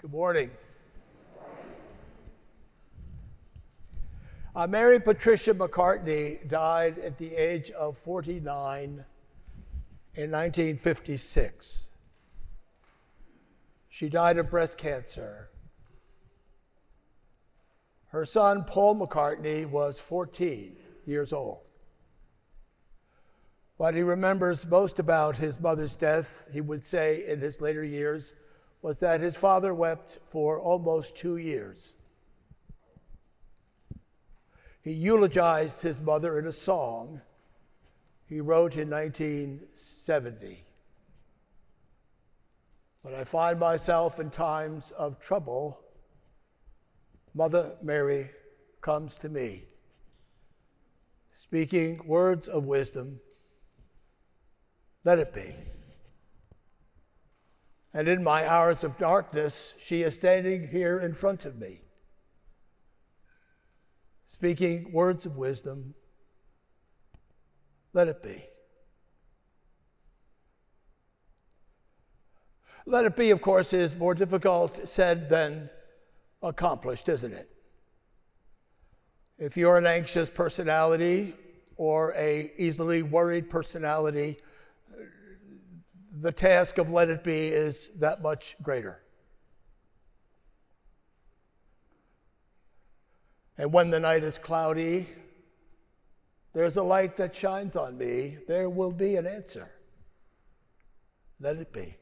Good morning. Mary Patricia McCartney died at the age of 49 in 1956. She died of breast cancer. Her son, Paul McCartney, was 14 years old. What he remembers most about his mother's death, he would say in his later years, was that his father wept for almost 2 years. He eulogized his mother in a song he wrote in 1970. When I find myself in times of trouble, Mother Mary comes to me, speaking words of wisdom. Let it be. And in my hours of darkness, she is standing here in front of me, speaking words of wisdom. Let it be. Let it be, of course, is more difficult said than accomplished, isn't it? If you're an anxious personality or a easily worried personality, the task of let it be is that much greater. And when the night is cloudy, there's a light that shines on me. There will be an answer. Let it be.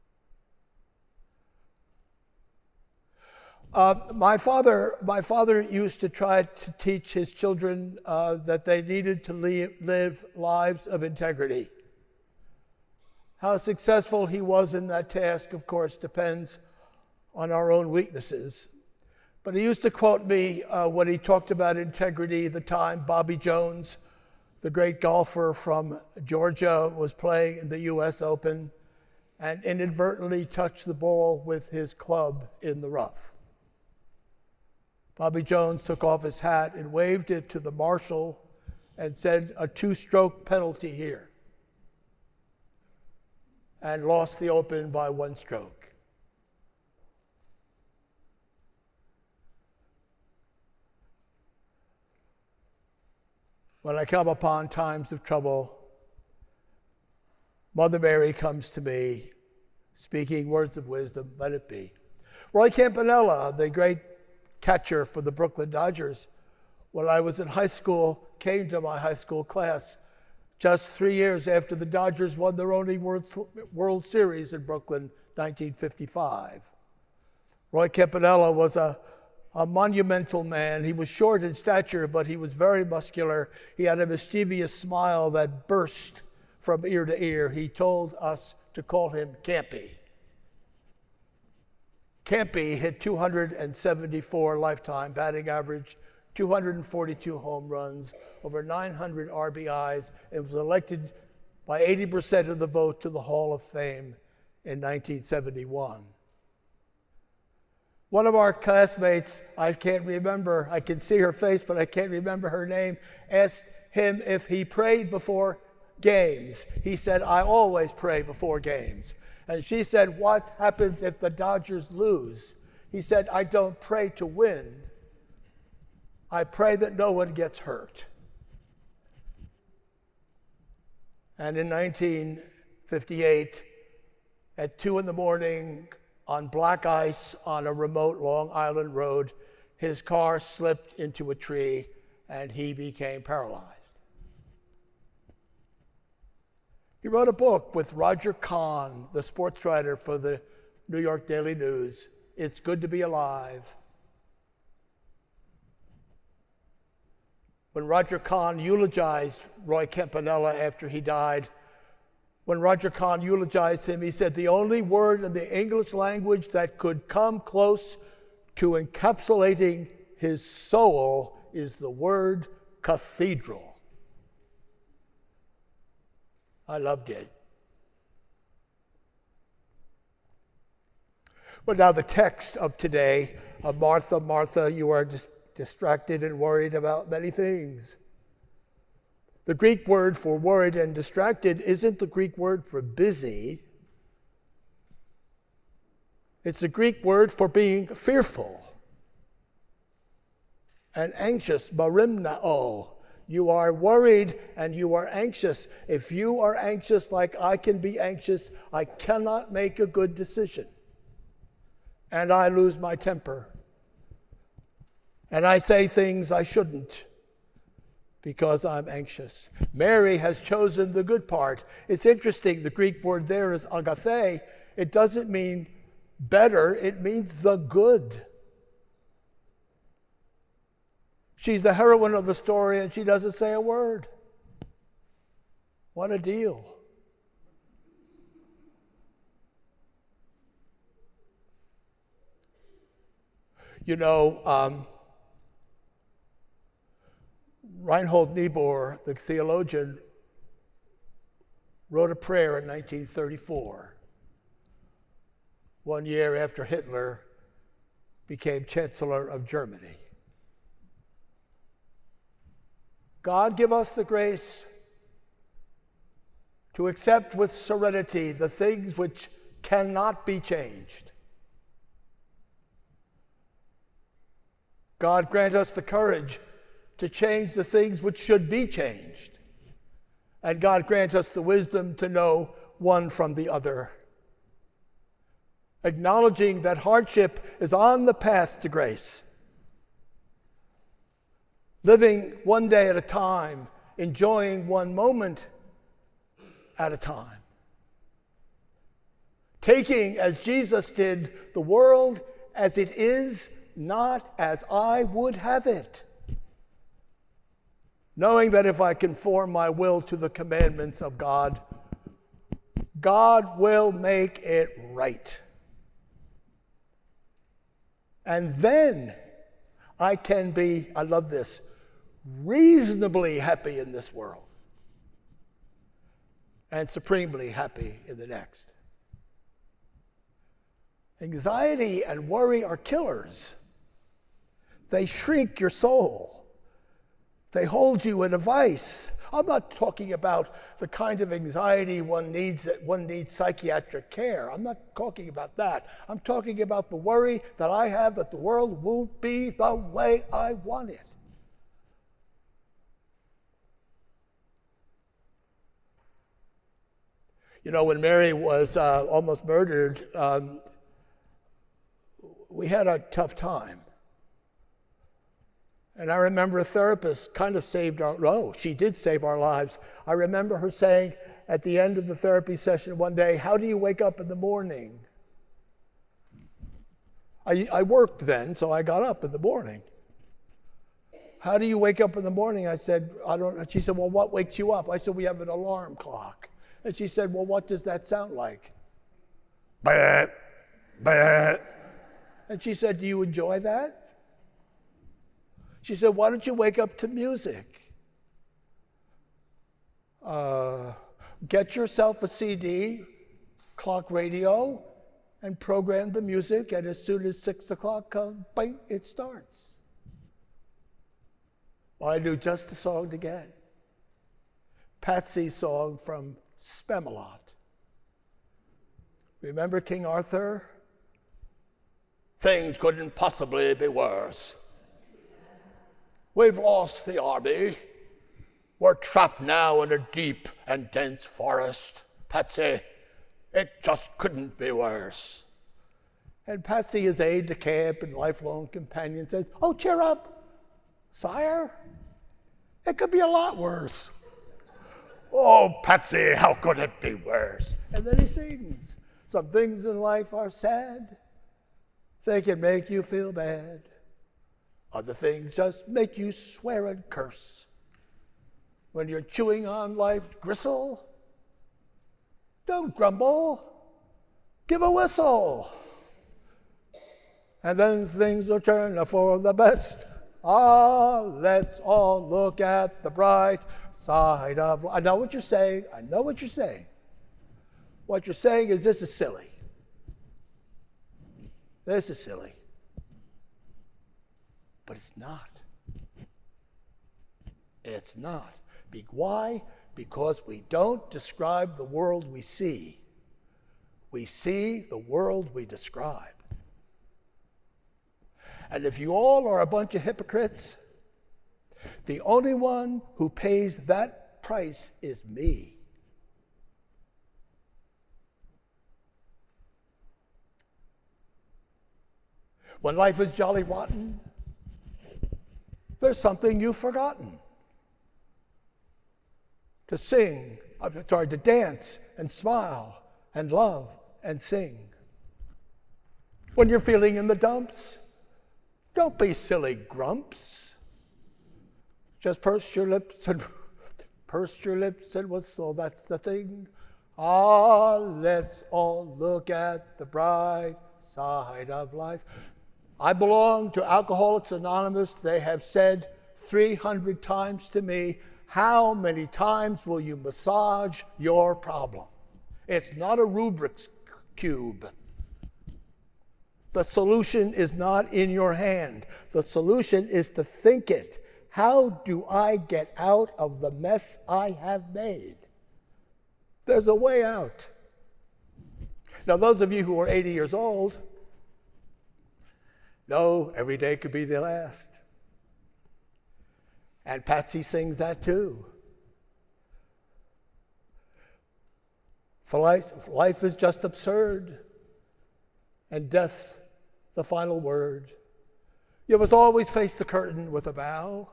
My father used to try to teach his children that they needed to live lives of integrity. How successful he was in that task, of course, depends on our own weaknesses. But he used to quote me when he talked about integrity the time Bobby Jones, the great golfer from Georgia, was playing in the U.S. Open and inadvertently touched the ball with his club in the rough. Bobby Jones took off his hat and waved it to the marshal and said, "A 2-stroke penalty here," and lost the Open by 1 stroke. When I come upon times of trouble, Mother Mary comes to me, speaking words of wisdom. Let it be. Roy Campanella, the great catcher for the Brooklyn Dodgers, when I was in high school, came to my high school class just 3 years after the Dodgers won their only World Series in Brooklyn, 1955. Roy Campanella was a monumental man. He was short in stature, but he was very muscular. He had a mischievous smile that burst from ear to ear. He told us to call him Campy. Campy hit 274 lifetime batting average, 242 home runs, over 900 RBIs, and was elected by 80% of the vote to the Hall of Fame in 1971. One of our classmates, I can't remember, I can see her face, but I can't remember her name, asked him if he prayed before games. He said, "I always pray before games." And she said, "What happens if the Dodgers lose?" He said, "I don't pray to win. I pray that no one gets hurt." And in 1958, at 2 in the morning, on black ice on a remote Long Island road, his car slipped into a tree and he became paralyzed. He wrote a book with Roger Kahn, the sports writer for the New York Daily News, "It's Good to Be Alive." When Roger Kahn eulogized Roy Campanella after he died, when Roger Kahn eulogized him, he said, "The only word in the English language that could come close to encapsulating his soul is the word cathedral." I loved it. Well, now the text of today, Martha, Martha, you are distracted and worried about many things. The Greek word for worried and distracted isn't the Greek word for busy. It's a Greek word for being fearful and anxious, marimnao. You are worried and you are anxious. If you are anxious like I can be anxious, I cannot make a good decision. And I lose my temper. And I say things I shouldn't because I'm anxious. Mary has chosen the good part. It's interesting, the Greek word there is agathe. It doesn't mean better, it means the good. She's the heroine of the story and she doesn't say a word. What a deal. You know, Reinhold Niebuhr, the theologian, wrote a prayer in 1934, 1 year after Hitler became Chancellor of Germany. God, give us the grace to accept with serenity the things which cannot be changed. God, grant us the courage to change the things which should be changed. And God, grant us the wisdom to know one from the other. Acknowledging that hardship is on the path to grace. Living one day at a time, enjoying one moment at a time. Taking, as Jesus did, the world as it is, not as I would have it. Knowing that if I conform my will to the commandments of God, God will make it right. And then I can be, I love this, reasonably happy in this world and supremely happy in the next. Anxiety and worry are killers. They shrink your soul. They hold you in a vice. I'm not talking about the kind of anxiety one needs psychiatric care. I'm not talking about that. I'm talking about the worry that I have that the world won't be the way I want it. You know, when Mary was almost murdered, we had a tough time. And I remember a therapist kind of she did save our lives. I remember her saying at the end of the therapy session one day, how do you wake up in the morning? I worked then, so I got up in the morning. How do you wake up in the morning? I said, I don't know. She said, well, what wakes you up? I said, we have an alarm clock. And she said, well, what does that sound like? Bah, bah. And she said, do you enjoy that? She said, why don't you wake up to music? Get yourself a CD, clock radio, and program the music, and as soon as 6 o'clock comes, bang, it starts. Well, I knew just the song to get. Patsy's song from Spamalot. Remember King Arthur? Things couldn't possibly be worse. We've lost the army. We're trapped now in a deep and dense forest. Patsy, it just couldn't be worse. And Patsy, his aide-de-camp and lifelong companion, says, oh, cheer up, sire. It could be a lot worse. Oh, Patsy, how could it be worse? And then he sings, some things in life are sad. They can make you feel bad. Other things just make you swear and curse. When you're chewing on life's gristle, don't grumble, give a whistle. And then things will turn for the best. Ah, let's all look at the bright side of life. I know what you're saying. I know what you're saying. What you're saying is this is silly. This is silly. But it's not. It's not. Why? Because we don't describe the world we see. We see the world we describe. And if you all are a bunch of hypocrites, the only one who pays that price is me. When life is jolly rotten, there's something you've forgotten. To dance and smile and love and sing. When you're feeling in the dumps, don't be silly grumps. Just purse your lips and whistle, that's the thing. Ah, let's all look at the bright side of life. I belong to Alcoholics Anonymous. They have said 300 times to me, how many times will you massage your problem? It's not a Rubik's Cube. The solution is not in your hand. The solution is to think it. How do I get out of the mess I have made? There's a way out. Now, those of you who are 80 years old, know every day could be the last. And Patsy sings that too. For life is just absurd, and death's the final word. You must always face the curtain with a bow.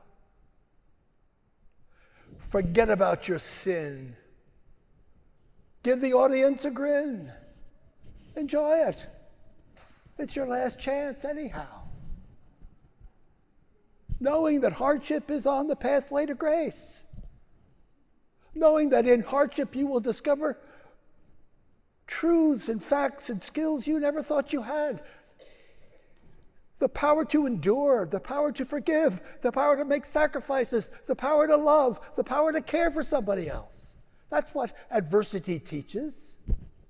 Forget about your sin. Give the audience a grin. Enjoy it. It's your last chance anyhow. Knowing that hardship is on the pathway to grace. Knowing that in hardship you will discover truths and facts and skills you never thought you had. The power to endure, the power to forgive, the power to make sacrifices, the power to love, the power to care for somebody else. That's what adversity teaches.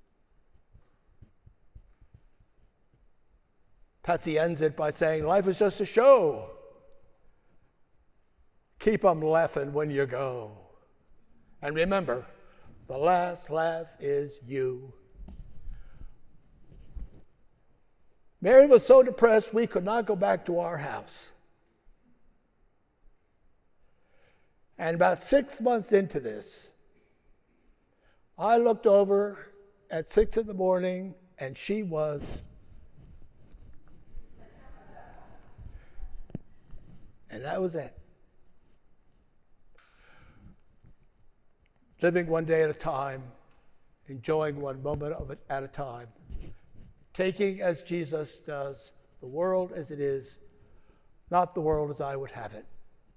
Patsy ends it by saying, life is just a show. Keep 'em laughing when you go. And remember, the last laugh is you. Mary was so depressed we could not go back to our house. And about 6 months into this, I looked over at 6 a.m. and she was. And that was it. Living one day at a time, enjoying one moment of it at a time, taking as Jesus does the world as it is, not the world as I would have it.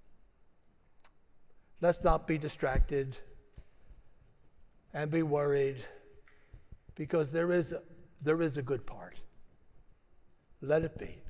Let's not be distracted and be worried, because there is a good part. Let it be.